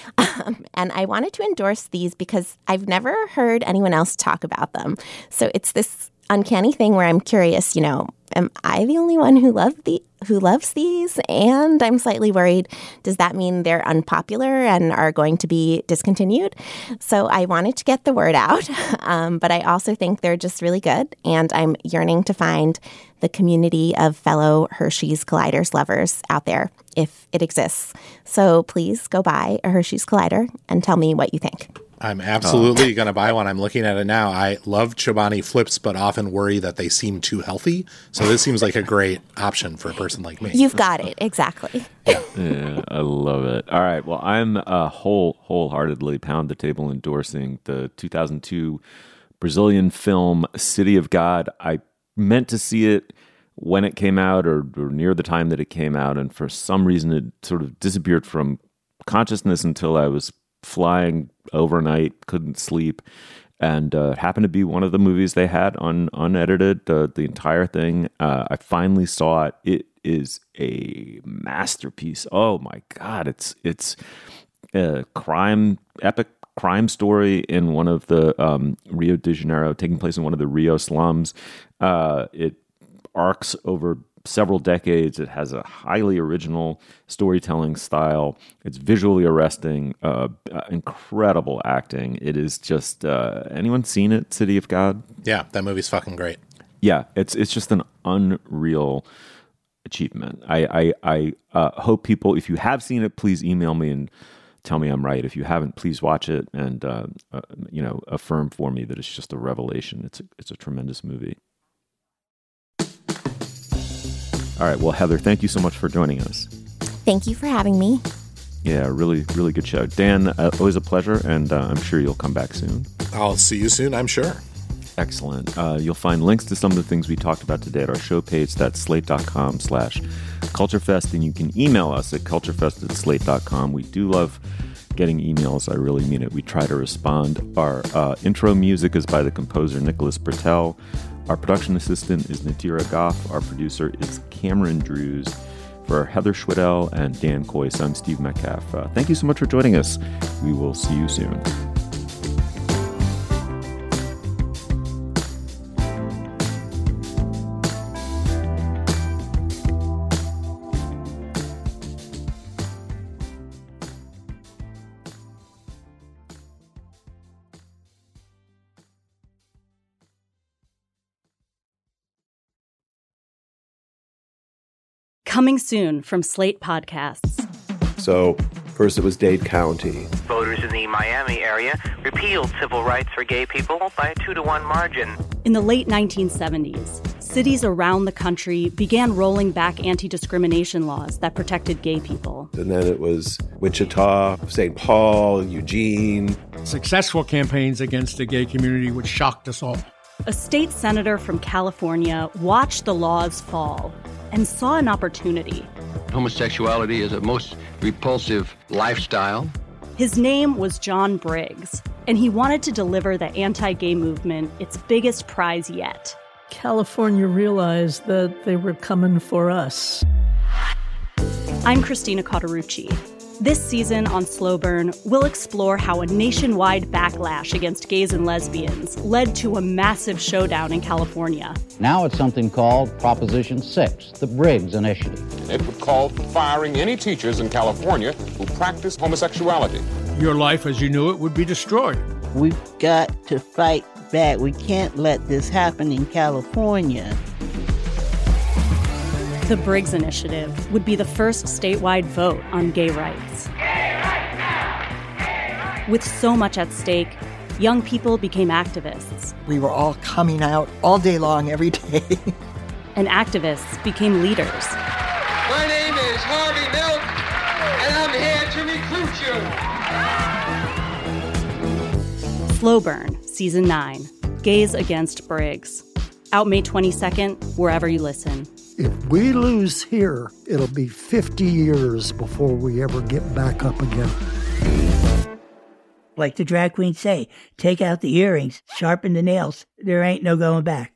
Um, and I wanted to endorse these because I've never heard anyone else talk about them. So it's this uncanny thing where I'm curious, you know, am I the only one who love the who loves these? And I'm slightly worried, does that mean they're unpopular and are going to be discontinued? So I wanted to get the word out, um, but I also think they're just really good. And I'm yearning to find the community of fellow Hershey's Colliders lovers out there, if it exists. So please go buy a Hershey's Collider and tell me what you think. I'm absolutely oh. going to buy one. I'm looking at it now. I love Chobani Flips, but often worry that they seem too healthy. So this seems like a great option for a person like me. You've got it. Exactly. Yeah, yeah I love it. All right. Well, I'm uh, whole wholeheartedly pound the table endorsing the two thousand two Brazilian film City of God. I meant to see it when it came out or, or near the time that it came out. And for some reason, it sort of disappeared from consciousness until I was flying overnight, couldn't sleep, and uh, happened to be one of the movies they had on unedited, uh, the entire thing. Uh, I finally saw it. It is a masterpiece. Oh my God. It's, it's a crime, epic crime story in one of the um, Rio de Janeiro, taking place in one of the Rio slums. Uh, it arcs over several decades. It has a highly original storytelling style. It's visually arresting, uh, uh, incredible acting. It is just, uh, anyone seen it, City of God? Yeah, that movie's fucking great. Yeah, it's it's just an unreal achievement. I, I, I uh, hope people, if you have seen it, please email me and tell me I'm right. If you haven't, please watch it and, uh, uh, you know, affirm for me that it's just a revelation. It's a, it's a tremendous movie. All right. Well, Heather, thank you so much for joining us. Thank you for having me. Yeah, really, really good show. Dan, uh, always a pleasure, and uh, I'm sure you'll come back soon. I'll see you soon, I'm sure. Excellent. Uh, you'll find links to some of the things we talked about today at our show page. That's slate.com slash culturefest, and you can email us at culturefest at slate dot com. We do love getting emails. I really mean it. We try to respond. Our uh, intro music is by the composer Nicholas Bertel. Our production assistant is Nadira Goff. Our producer is Cameron Drews. For Heather Schwedel and Dan Coyce, I'm Steve Metcalf. Uh, thank you so much for joining us. We will see you soon. Coming soon from Slate Podcasts. So First it was Dade County. Voters in the Miami area repealed civil rights for gay people by a two to one margin. In the late nineteen seventies, cities around the country began rolling back anti-discrimination laws that protected gay people. And then it was Wichita, Saint Paul, Eugene. Successful campaigns against the gay community, which shocked us all. A state senator from California watched the laws fall and saw an opportunity. Homosexuality is a most repulsive lifestyle. His name was John Briggs, and he wanted to deliver the anti-gay movement its biggest prize yet. California realized that they were coming for us. I'm Christina Cauterucci. This season on Slow Burn, we'll explore how a nationwide backlash against gays and lesbians led to a massive showdown in California. Now it's something called Proposition six, the Briggs Initiative. And it would call for firing any teachers in California who practice homosexuality. Your life as you knew it would be destroyed. We've got to fight back. We can't let this happen in California. The Briggs Initiative would be the first statewide vote on gay rights. Gay rights now! Gay rights! With so much at stake, young people became activists. We were all coming out all day long, every day. And activists became leaders. My name is Harvey Milk, and I'm here to recruit you. Slow Burn, Season nine, Gays Against Briggs. Out May twenty-second, wherever you listen. If we lose here, it'll be fifty years before we ever get back up again. Like the drag queens say, take out the earrings, sharpen the nails. There ain't no going back.